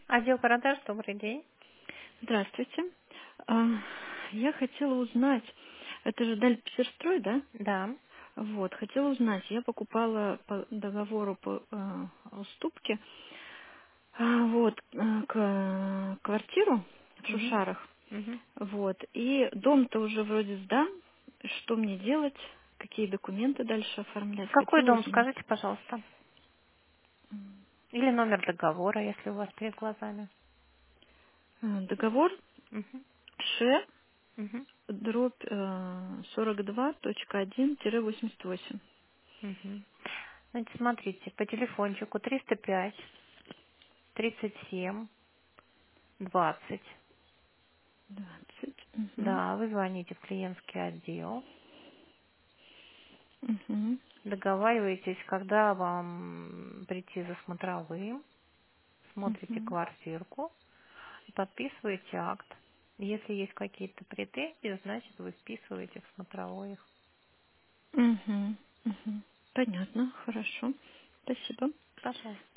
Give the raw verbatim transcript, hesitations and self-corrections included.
Отдел продаж, добрый день. Здравствуйте. А, Я хотела узнать, это же Дальпетерстрой, да? Да. Вот, хотела узнать, я покупала по договору по а, уступке а, вот, а, к, квартиру в Угу. Шушарах. Угу. Вот, и дом-то уже вроде сдан. Что мне делать? Какие документы дальше оформлять? Какой Хотела дом, узнать. скажите, пожалуйста. Или номер договора, если у вас перед глазами. А, Договор Угу. Ш, Угу. дробь э, сорок два точка один восемьдесят восемь. Угу. Значит, смотрите, по телефончику триста пять тридцать семь двадцать. Двадцать. Угу. Да, вы звоните в клиентский отдел, Угу. договариваетесь, когда вам прийти за смотровым, смотрите Угу. квартирку, подписываете акт. Если есть какие-то претензии, значит, вы вписываете в смотровой их. Угу. Угу. Понятно, хорошо. Спасибо. Пожалуйста.